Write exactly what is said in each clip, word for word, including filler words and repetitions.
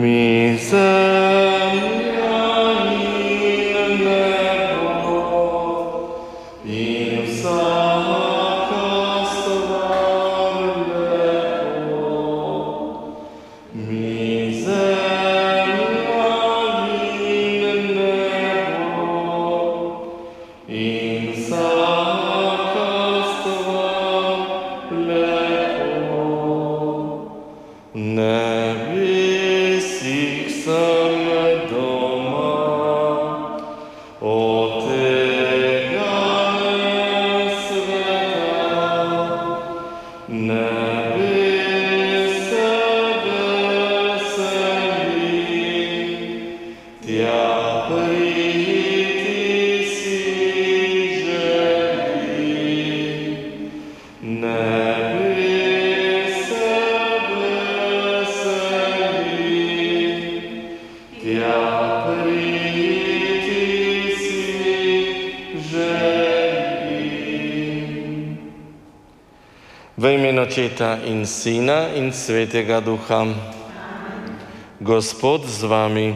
Mi zemlja in nebo in vsaka stvar lepo. Mi zemlja in nebo in vsaka stvar lepo. Nebesih sem doma, od tega sveta. Nebesa veselim, tja priti si želim. Nebesa veselim, tja priti si želim. V imenu Očeta in Sina in Svetega Duha. Gospod z vami.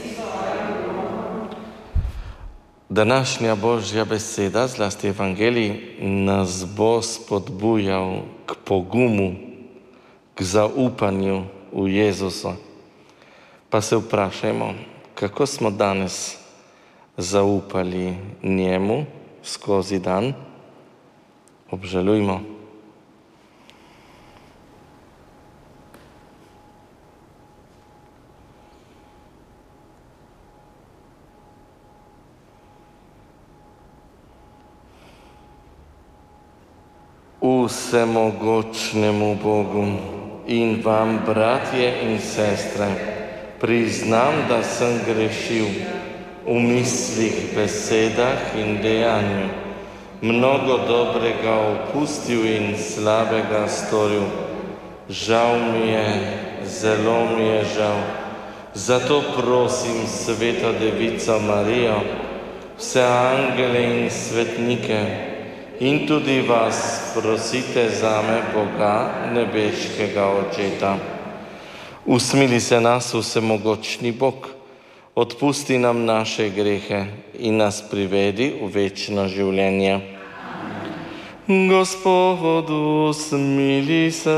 Današnja Božja beseda, zlasti Evangelij, nas bo spodbujal k pogumu, k zaupanju v Jezusa. Pa se vprašajmo, kako smo danes zaupali njemu skozi dan? Obžalujmo. Vsemogočnemu Bogu in vam, bratje in sestre, priznam, da sem grešil v mislih, besedah in dejanju, mnogo dobrega opustil in slabega storil. Žal mi je, zelo mi je žal. Zato prosim Sveto Devico Marijo, vse angele in svetnike, in tudi vas prosite zame, Boga, nebeškega Očeta. Usmili se nas, vsemogočni Bog, odpusti nam naše grehe in nas privedi v večno življenje. Gospodu, smili se,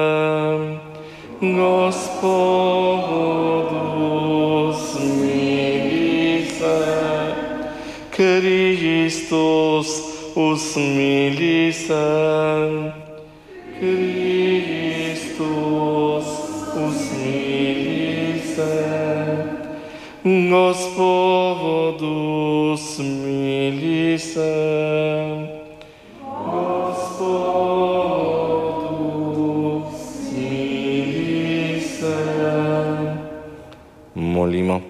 Gospodu, smili se, Kristus, usmili se, Kristus, usmili se, Gospodu, smili se, Gospodu, smili se. Molimo.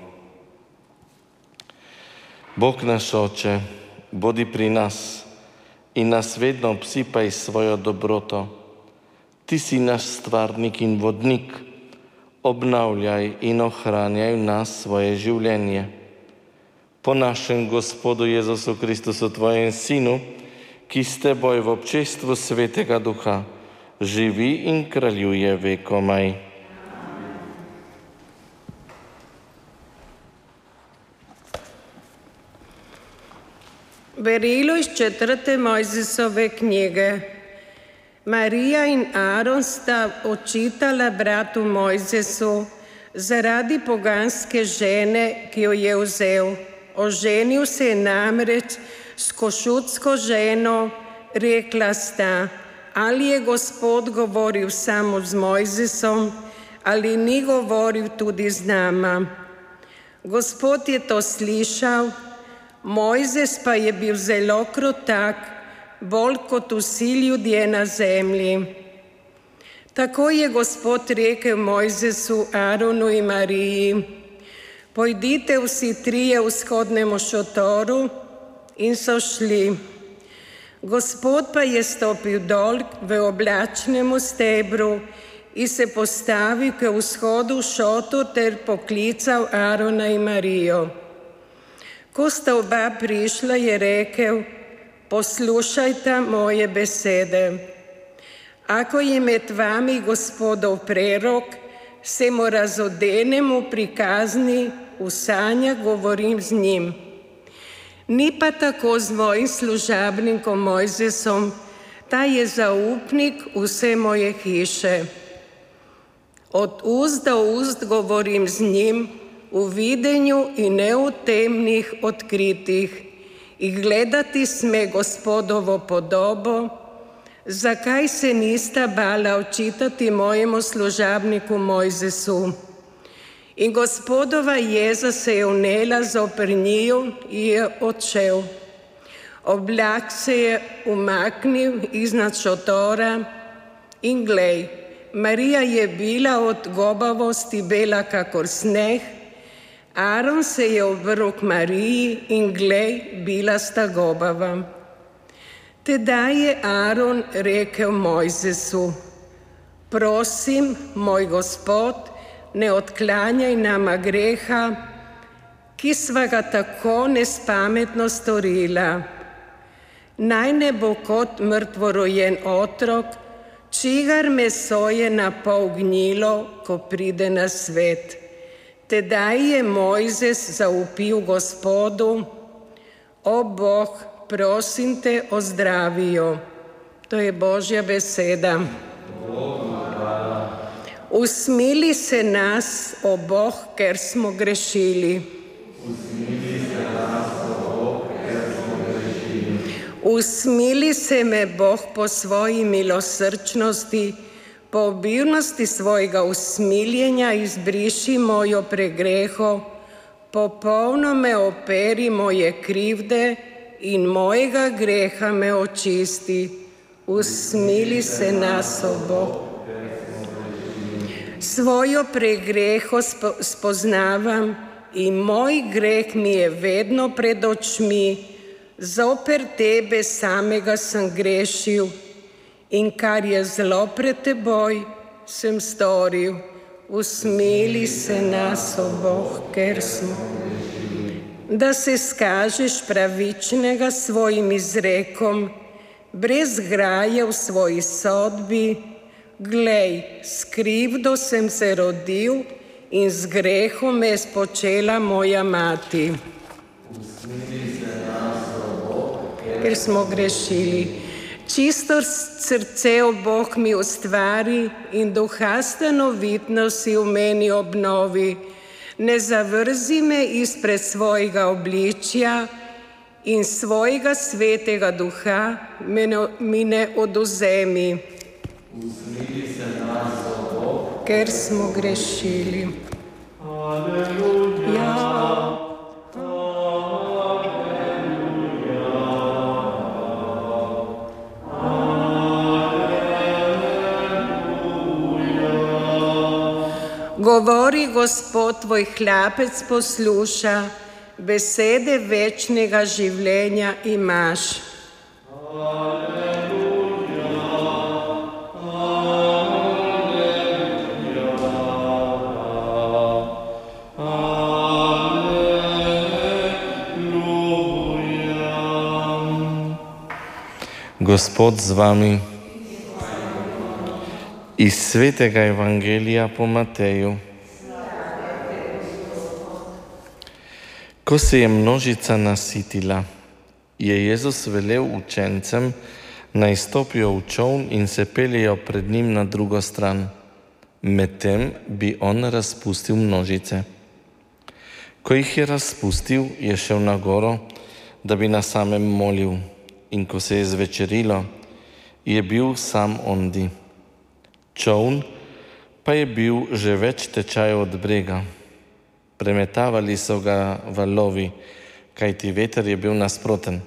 Bog naš Oče, bodi pri nas in nas vedno obsipaj svojo dobroto. Ti si naš stvarnik in vodnik, obnavljaj in ohranjaj v nas svoje življenje. Po našem Gospodu Jezusu Kristusu, tvojem Sinu, ki s teboj v občestvu Svetega Duha živi in kraljuje vekomaj. Berilo iz četrte Mojzesove knjige. Marija in Aaron sta očitala bratu Mojzesu zaradi poganske žene, ki jo je vzel. Oženil se je namreč s košutsko ženo, rekla sta, ali je Gospod govoril samo z Mojzesom, ali ni govoril tudi z nama. Gospod je to slišal, Mojzes pa je bil zelo krotak, bolj kot vsi ljudje na zemlji. Tako je Gospod rekel Mojzesu, Aaronu in Mariji, pojdite vsi trije v vzhodnemu šotoru, in so šli. Gospod pa je stopil dol v oblačnemu stebru in se postavil k vzhodu v šotor ter poklical Aarona in Marijo. Ko sta oba prišla, je rekel, poslušajte moje besede. Ako je med vami Gospodov prerok, se mu razodenemu pri kazni v sanjah govorim z njim. Ni pa tako z mojim služabnikom Mojzesom, ta je zaupnik vse moje hiše. Od ust do ust govorim z njim v videnju in ne v temnih odkritih, i gledati sme Gospodovo podobo, zakaj se nista bala očitati mojemu služabniku Mojzesu. In Gospodova jeza se je vnela zoper njiju in je odšel. Oblak se je umaknil iznad šotora in glej, Marija je bila od gobavosti bela kakor sneh, Aron se je obrnil k Mariji in glej, bila sta gobava. Tedaj je Aron rekel Mojzesu, prosim, moj Gospod, ne odklanjaj nama greha, ki sva ga tako nespametno storila. Naj ne bo kot mrtvorojen otrok, čigar meso je na pol gnilo, ko pride na svet. Tedaj je Mojzes zaupil Gospodu, o Bog, prosim te, ozdravi jo. To je Božja beseda. Usmili se nas, o Bog, ker smo grešili. Usmili se me, Bog, po svoji milosrčnosti, po obilnosti svojega usmiljenja izbriši mojo pregreho, popolno me operi moje krivde in mojega greha me očisti. Usmili se nas, o Bog. Svojo pregreho spoznavam in moj greh mi je vedno pred očmi, zoper tebe samega sem grešil in kar je zlo pred teboj, sem storil. Usmili se nas, o Bog, ker smo. Da se skažeš pravičnega svojim izrekom, brez graje v svoji sodbi, glej, s krivdo sem se rodil in z grehom me je spočela moja mati. Ker smo grešili. Čisto srce, o Bog, mi ustvari in duha stanovitnosti v meni obnovi. Ne zavrzi me izpred svojega obličja in svojega svetega duha mi ne odvzemi. Usmili se nas, o Bog, ker smo grešili. Aleluja. Ja. Govori Gospod, tvoj hlapec posluša, besede večnega življenja imaš. Aleluja, aleluja, aleluja. Gospod z vami. Iz svetega evangelija po Mateju. Ko se je množica nasitila, je Jezus velel učencem, naj stopijo v čoln in se peljejo pred njim na drugo stran. Medtem bi on razpustil množice. Ko jih je razpustil, je šel na goro, da bi na samem molil. In ko se je zvečerilo, je bil sam ondi. Čoln pa je bil že več tečajev od brega. Premetavali so ga valovi, kajti veter je bil nasproten.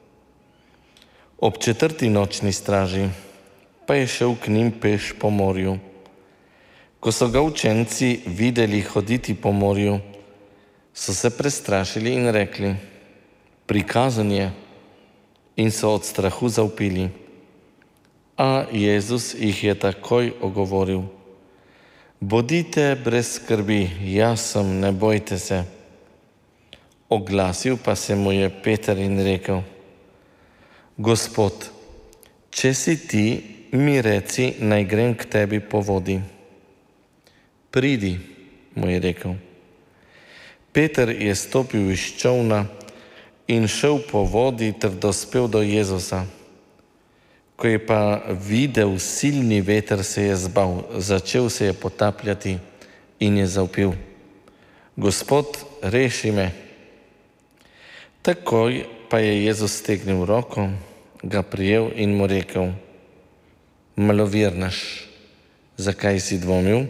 Ob četrti nočni straži pa je šel k njim peš po morju. Ko so ga učenci videli hoditi po morju, so se prestrašili in rekli, prikazan je, in so od strahu zavpili. A Jezus jih je takoj ogovoril. Bodite brez skrbi, jaz sem, ne bojte se. Oglasil pa se mu je Peter in rekel, Gospod, če si ti, mi reci, naj grem k tebi po vodi. Pridi, mu je rekel. Peter je stopil iz čolna in šel po vodi ter dospel do Jezusa. Ko je pa videl silni veter, se je zbal, začel se je potapljati in je zavpil: Gospod, reši me. Takoj pa je Jezus stegnil roko, ga prijel in mu rekel: Malovernež, zakaj si dvomil?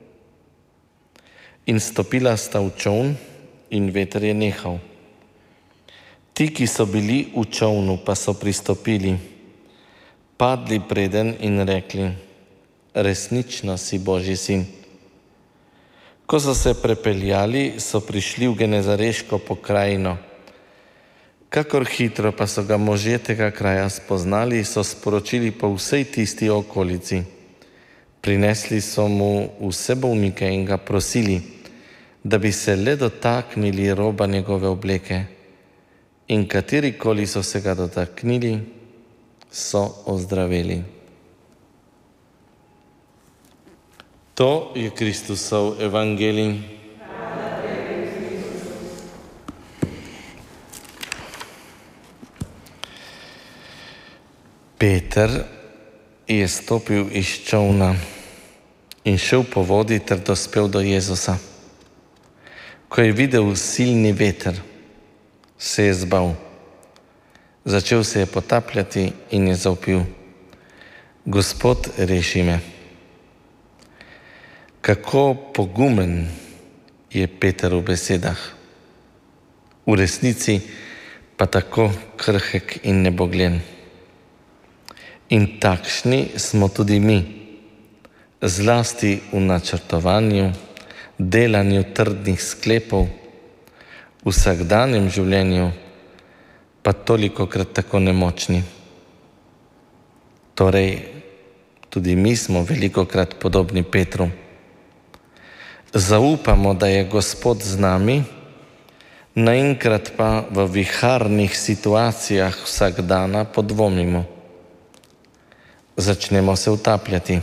In stopila sta v čoln in veter je nehal. Ti, ki so bili v čolnu, pa so pristopili, padli preden in rekli: Resnično si Božji sin. Ko so se prepeljali, so prišli v Genezareško pokrajino. Kakor hitro pa so ga možje tega kraja spoznali, so sporočili po vsej tisti okolici. Prinesli so mu vse bolnike in ga prosili, da bi se le dotaknili roba njegove obleke. In katerikoli so se ga dotaknili, so ozdraveli. To je Kristusov evangelij. Peter je stopil iz čolna in šel po vodi ter dospel do Jezusa. Ko je videl silni veter, se je zbal. Začel se je potapljati in je zavpil: Gospod, reši me. Kako pogumen je Peter v besedah, v resnici pa tako krhek in nebogljen. In takšni smo tudi mi, zlasti v načrtovanju, delanju trdnih sklepov, v vsakdanjem življenju pa tolikokrat tako nemočni. Torej, tudi mi smo velikokrat podobni Petru. Zaupamo, da je Gospod z nami, naenkrat pa v viharnih situacijah vsakdana podvomimo. Začnemo se utapljati.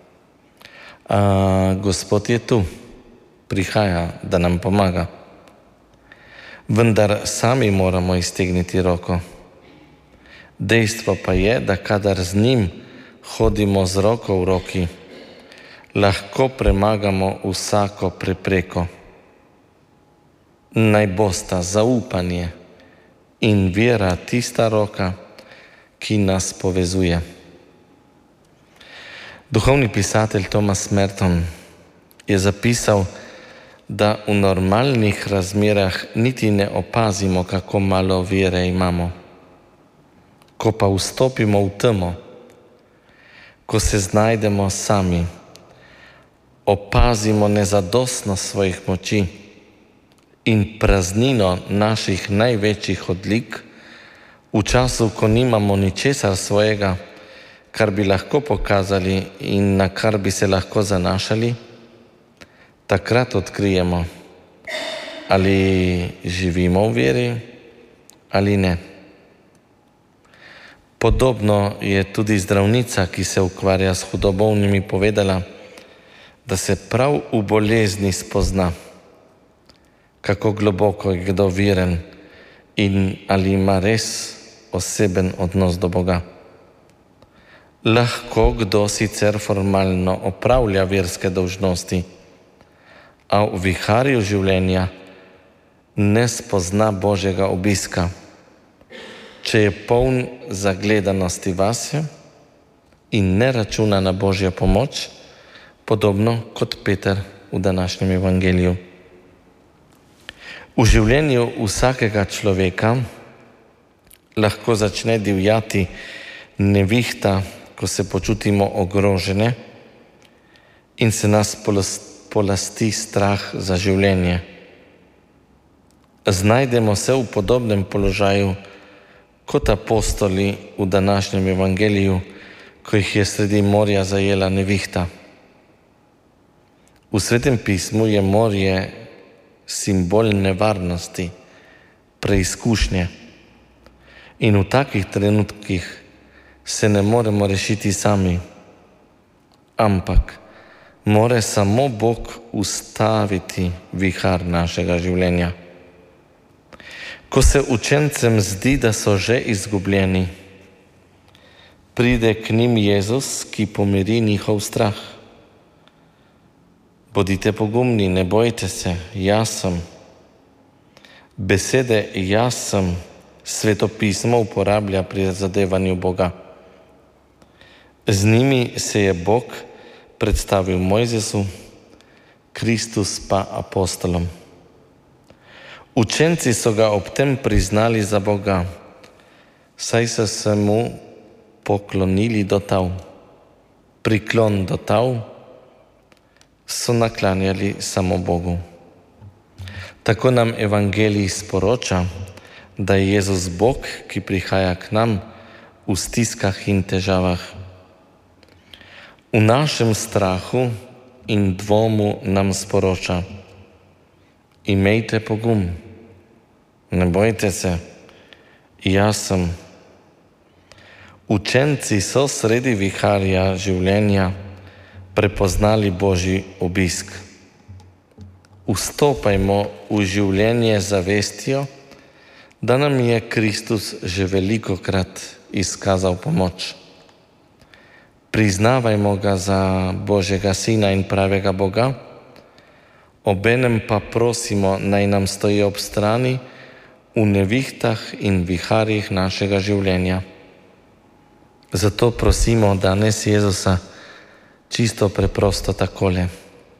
A Gospod je tu, prihaja, da nam pomaga. Vendar sami moramo iztegniti roko. Dejstvo pa je, da kadar z njim hodimo z roko v roki, lahko premagamo vsako prepreko. Naj bosta zaupanje in vera tista roka, ki nas povezuje. Duhovni pisatelj Thomas Merton je zapisal, da v normalnih razmerah niti ne opazimo, kako malo vere imamo. Ko pa vstopimo v temo, ko se znajdemo sami, opazimo nezadostnost svojih moči in praznino naših največjih odlik, v času, ko nimamo ničesar svojega, kar bi lahko pokazali in na kar bi se lahko zanašali, takrat odkrijemo, ali živimo v veri ali ne. Podobno je tudi zdravnica, ki se ukvarja s hudobolnimi, povedala, da se prav v bolezni spozna, kako globoko je kdo veren in ali ima res oseben odnos do Boga. Lahko kdo sicer formalno opravlja verske dolžnosti, a v viharju življenja ne spozna Božjega obiska, če je poln zagledanosti vase in ne računa na Božjo pomoč, podobno kot Peter v današnjem evangeliju. V življenju vsakega človeka lahko začne divjati nevihta, ko se počutimo ogrožene in se nas polasti strah za življenje. Znajdemo se v podobnem položaju kot apostoli v današnjem evangeliju, ko jih je sredi morja zajela nevihta. V Svetem pismu je morje simbol nevarnosti, preizkušnje. In v takih trenutkih se ne moremo rešiti sami, ampak more samo Bog ustaviti vihar našega življenja. Ko se učencem zdi, da so že izgubljeni, pride k njim Jezus, ki pomiri njihov strah. Bodite pogumni, ne bojte se, jaz sem. Besede jaz sem Sveto pismo uporablja pri zadevanju Boga. Z njimi se je Bog predstavil Mojzesu, Kristus pa apostolom. Učenci so ga ob tem priznali za Boga, saj so se mu poklonili do tal. Priklon do tal so naklanjali samo Bogu. Tako nam Evangelij sporoča, da je Jezus Bog, ki prihaja k nam v stiskah in težavah. V našem strahu in dvomu nam sporoča: imejte pogum, ne bojte se, jaz sem. Učenci so sredi viharja življenja prepoznali Božji obisk. Vstopajmo v življenje z zavestjo, da nam je Kristus že velikokrat izkazal pomoč. Priznavajmo ga za Božjega Sina in pravega Boga, obenem pa prosimo, naj nam stoji ob strani v nevihtah in viharjih našega življenja. Zato prosimo danes Jezusa čisto preprosto takole: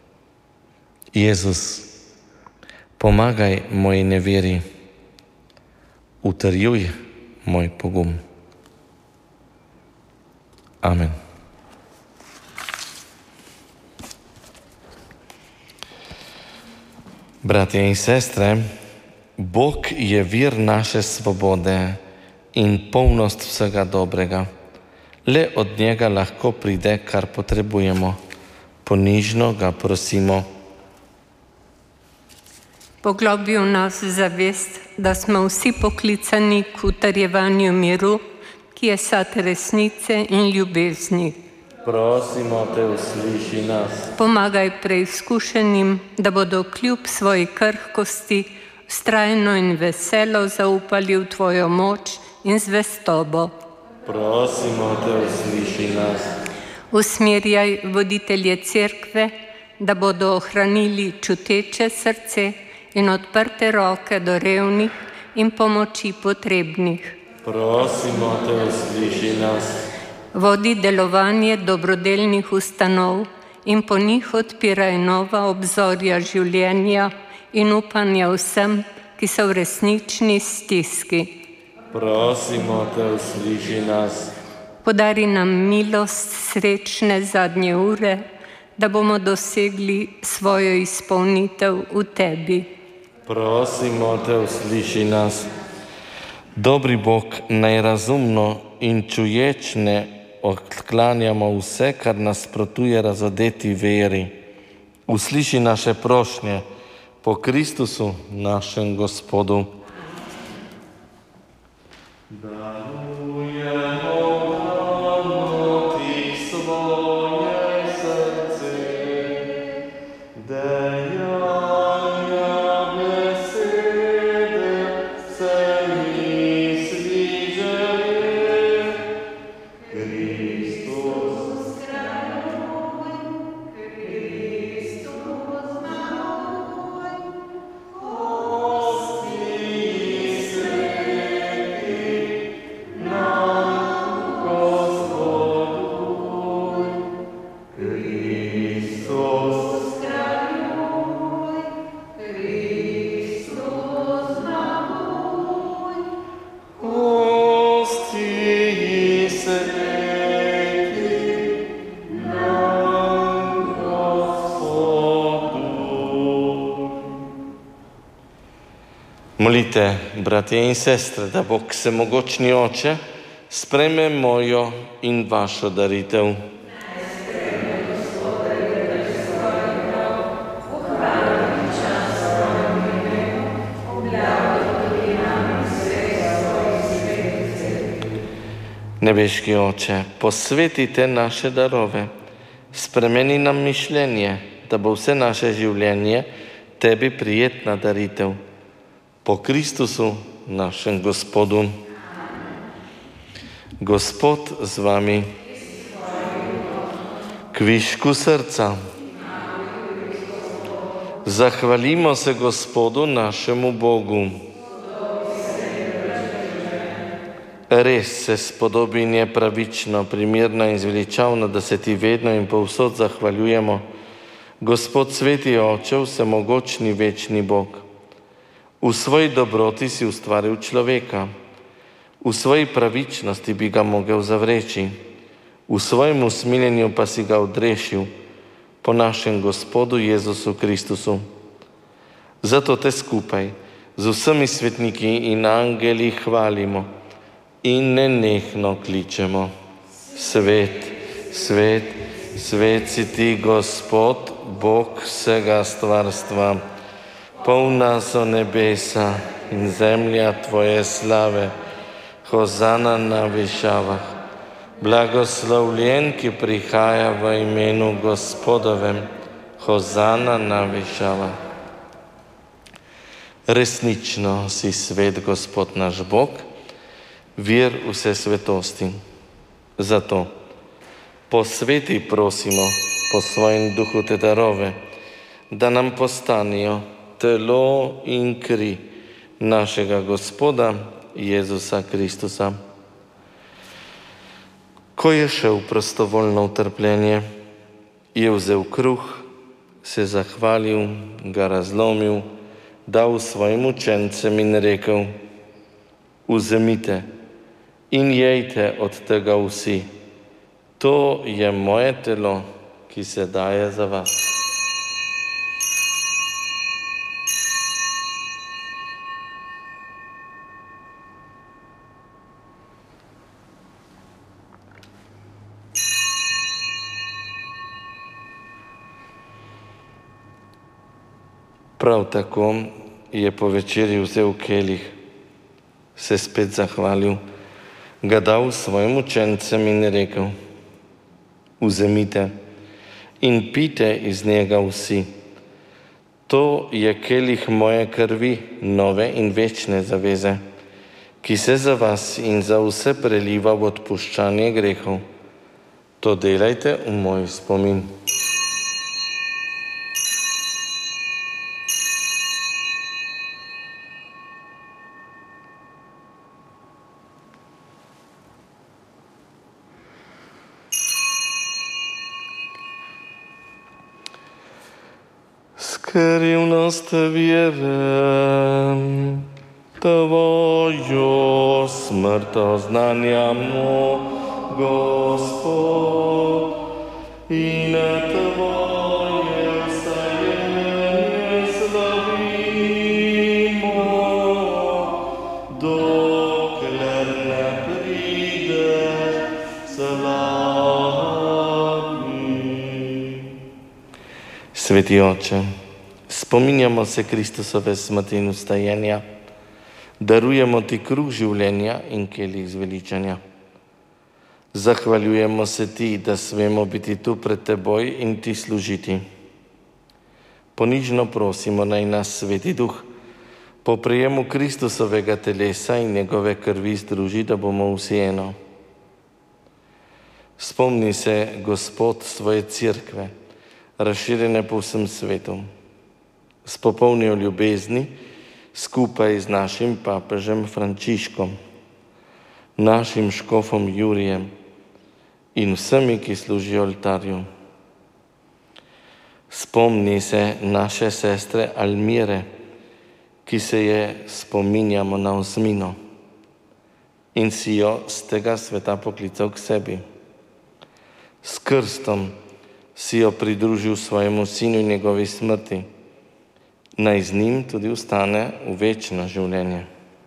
Jezus, pomagaj moji neveri, utrjuj moj pogum. Amen. Bratje in sestre, Bog je vir naše svobode in polnost vsega dobrega. Le od njega lahko pride, kar potrebujemo. Ponižno ga prosimo. Poglobi v nas zavest, da smo vsi poklicani k utrjevanju miru, ki je sad resnice in ljubezni. Prosimo te, usliši nas. Pomagaj preizkušenim, da bodo kljub svoji krhkosti vztrajno in veselo zaupali v tvojo moč in zvestobo. Prosimo te, usliši nas. Usmerjaj voditelje cerkve, da bodo ohranili čuteče srce in odprte roke do revnih in pomoči potrebnih. Prosimo te, usliši nas. Vodi delovanje dobrodelnih ustanov in po njih odpiraj nova obzorja življenja in upanja vsem, ki so v resnični stiski. Prosimo te, usliši nas. Podari nam milost srečne zadnje ure, da bomo dosegli svojo izpolnitev v tebi. Prosimo te, usliši nas. Dobri Bog, najrazumno in čuječne odklanjamo vse, kar nasprotuje razodeti veri. Usliši naše prošnje po Kristusu, našem Gospodu. Molite, bratje in sestre, da Bog Vsemogočni Oče sprejme mojo in vašo daritev. Nebeški Oče, posvetite naše darove Spremeni nam mišljenje, da bo vse naše življenje tebi prijetna daritev. Po Kristusu, našem Gospodu. Gospod z vami. Kvišku srca. Zahvalimo se Gospodu našemu Bogu. Res se spodobi in je pravično, primerno in zveličavno, da se ti vedno in povsod zahvaljujemo. Gospod sveti Oče, vsemogočni večni Bog. V svoji dobroti si ustvaril človeka. V svoji pravičnosti bi ga mogel zavreči. V svojem usmiljenju pa si ga odrešil po našem Gospodu Jezusu Kristusu. Zato te skupaj z vsemi svetniki in angeli hvalimo in nenehno kličemo. Svet, svet, svet si ti, Gospod, Bog vsega stvarstva. Polna so nebesa in zemlja tvoje slave. Hozana na višavah. Blagoslovljen, ki prihaja v imenu Gospodovem. Hozana na višavah. Resnično si svet, Gospod naš Bog, vir vse svetosti. Zato posveti prosimo po svojem duhu te darove, da nam postanijo telo in kri našega Gospoda Jezusa Kristusa. Ko je šel prostovoljno v trpljenje, je vzel kruh, se zahvalil, ga razlomil, dal svojim učencem in rekel: vzemite in jejte od tega vsi. To je moje telo, ki se daje za vas. Prav tako je po večerji vzel kelih, se spet zahvalil, ga dal svojim učencem in rekel: vzemite in pijte iz njega vsi. To je kelih moje krvi, nove in večne zaveze, ki se za vas in za vse preliva v odpuščanje grehov. To delajte v moj spomin. Skrivnost vjere, tvojo smrt oznanjamo, Gospod, in tvoje vstajenje slavimo, dokler ne prideš slavni. Sveti Oče, spominjamo se Kristusove smrti in vstajenja, darujemo ti kruh življenja in kelih zveličanja. Zahvaljujemo se ti, da smemo biti tu pred teboj in ti služiti. Ponižno prosimo, naj nas Sveti Duh po prejemu Kristusovega telesa in njegove krvi združi, da bomo vsi eno. Spomni se, Gospod, svoje cerkve, razširjene po vsem svetu, s popolnijo ljubezni, skupaj z našim papežem Frančiškom, našim škofom Jurijem in vsemi, ki služijo oltarju. Spomni se naše sestre Almire, ki se je spominjamo na osmino in si jo z tega sveta poklical k sebi. S krstom si jo pridružil svojemu sinu in njegovi smrti. Naj z njim tudi ostane v večno življenje.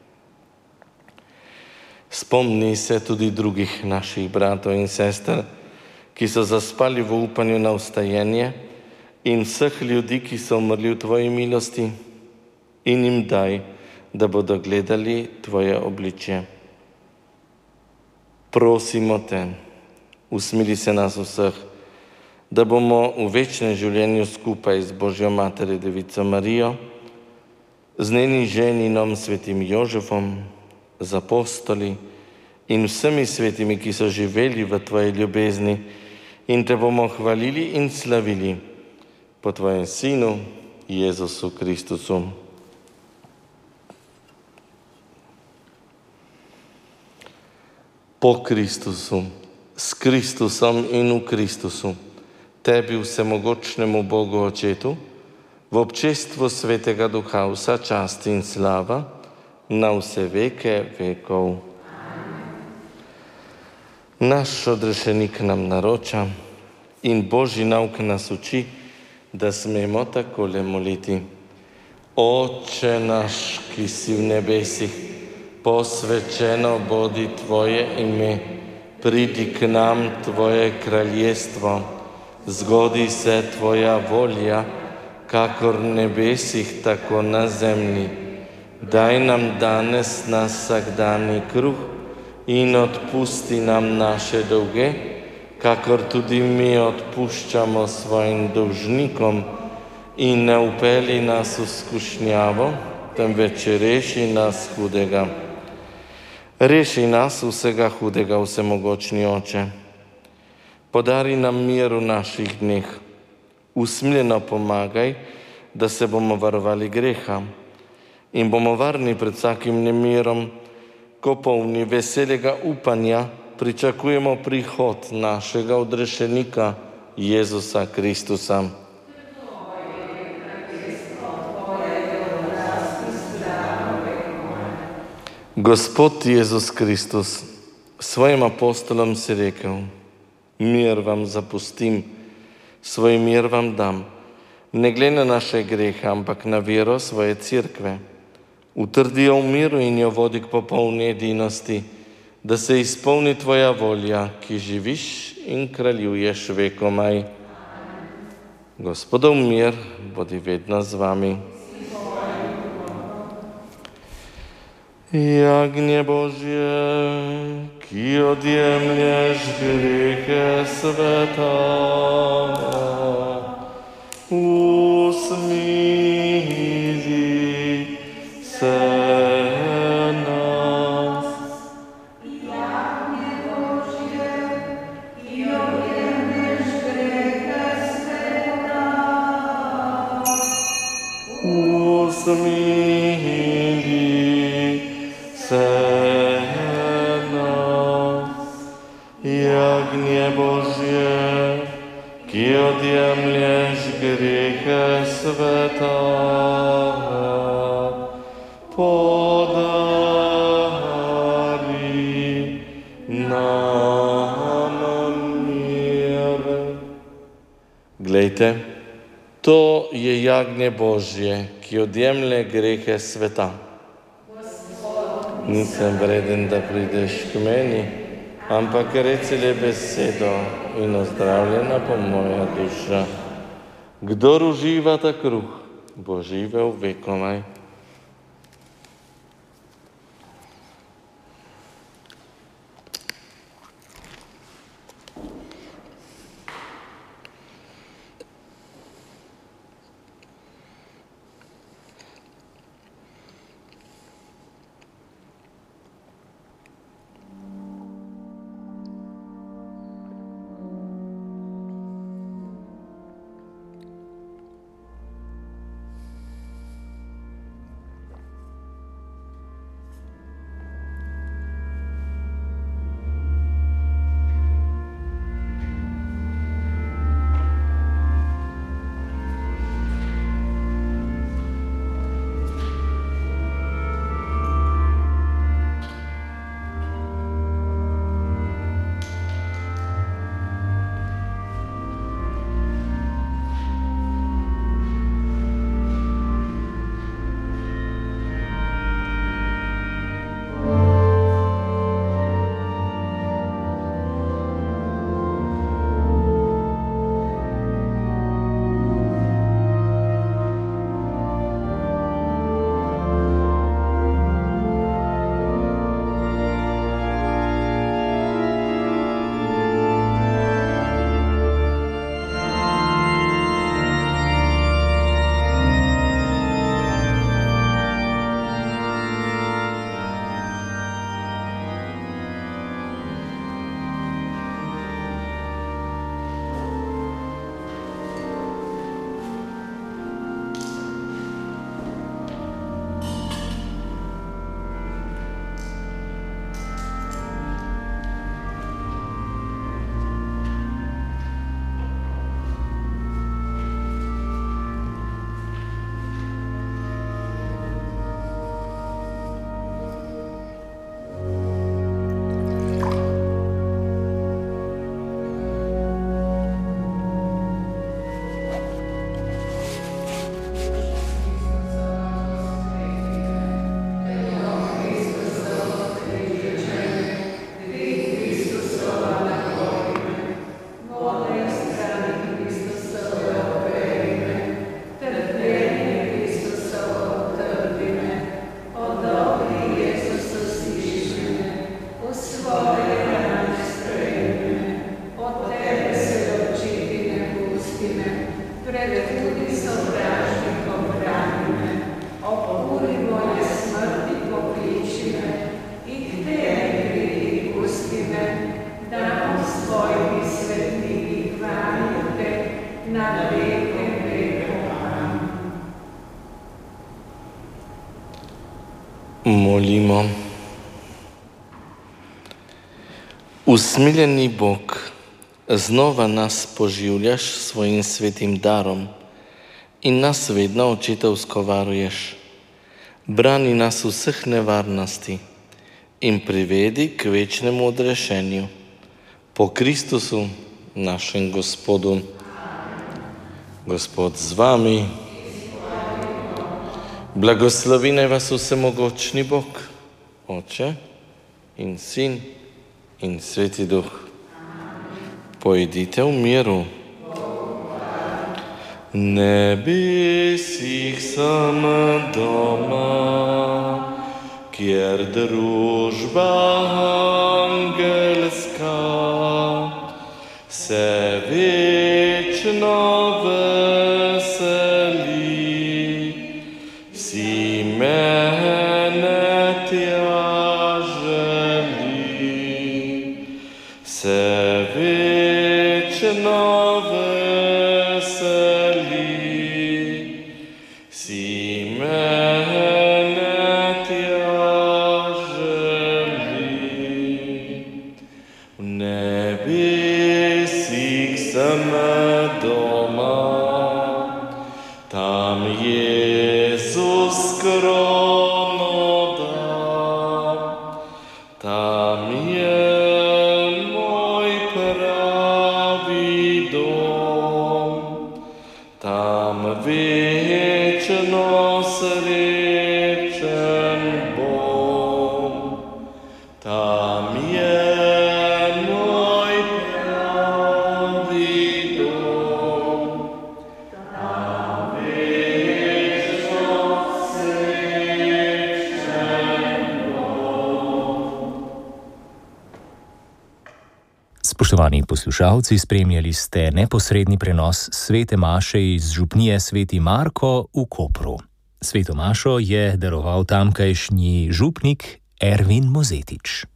Spomni se tudi drugih naših bratov in sester, ki so zaspali v upanju na vstajenje, in vseh ljudi, ki so umrli v tvoji milosti, in jim daj, da bodo gledali tvoje obličje. Prosimo te, usmili se nas vseh, da bomo v večnem življenju skupaj z Božjo Materjo Devico Marijo, z njenim ženinom svetim Jožefom, z apostoli in vsemi svetimi, ki so živeli v tvoji ljubezni, in te bomo hvalili in slavili po tvojem Sinu, Jezusu Kristusu. Po Kristusu, s Kristusom in v Kristusu, tebi vsemogočnemu Bogu Očetu, v občestvu Svetega Duha vsa čast in slava na vse veke vekov. Naš odrešenik nam naroča in Božji nauk nas uči, da smemo takole moliti. Oče naš, ki si v nebesih, posvečeno bodi tvoje ime, pridi k nam tvoje kraljestvo, zgodi se tvoja volja, kakor v nebesih, tako na zemlji. Daj nam danes naš vsakdanji kruh in odpusti nam naše dolge, kakor tudi mi odpuščamo svojim dolžnikom, in ne vpelji nas v skušnjavo, temveč reši nas hudega. Reši nas vsega hudega, vsemogočni Oče. Podari nam mir v naših dneh. Usmiljeno pomagaj, da se bomo varovali greha in bomo varni pred vsakim nemirom, ko polni veselega upanja pričakujemo prihod našega odrešenika Jezusa Kristusa. Gospod Jezus Kristus, svojim apostolom si rekel, mir vam zapustim, svoj mir vam dam, ne glede na naše grehe, ampak na vero svoje cerkve. Utrdi jo v miru in jo vodi k popolni edinosti, da se izpolni tvoja volja, ki živiš in kraljuješ vekomaj. Gospodov mir bodi vedno z vami. Jagnje Božje, ki odjemlješ grehe sveta, usmili se nas. Jagnje Božje, ki odjemlješ grehe sveta, usmili se nas. Jagnje Božje, ki odjemlješ grehe sveta, podari nam mir. Glejte, to je jagnje Božje, ki odjemlje grehe sveta. Nisem vreden, da prideš k meni, ampak reci le besedo in ozdravljena bo moja duša. Kdor uživa ta kruh, bo živel vekomaj. Molimo. Usmiljeni Bog, znova nas poživljaš s svojim svetim darom in nas vedno očetovsko varuješ. Brani nas vseh nevarnosti in privedi k večnemu odrešenju. Po Kristusu, našem Gospodu. Gospod z vami. Blagoslovi naj vas vsemogočni Bog, Oče in Sin in Sveti Duh. Pojdite v miru. Nebesih sem doma, kjer družba angelska se večno veseli. Si mene tja želi, se večno veseli. Si mene tja želi. V nebesih sem doma, tam Jezus krono da, tam je moj pravi dom, tam večno srečen bom, tam je moj pravi dom, tam večno srečen bom. Spoštovani poslušalci, spremljali ste neposredni prenos svete maše iz župnije Sveti Marko v Kopru. Sveto mašo je daroval tamkajšnji župnik Ervin Mozetič.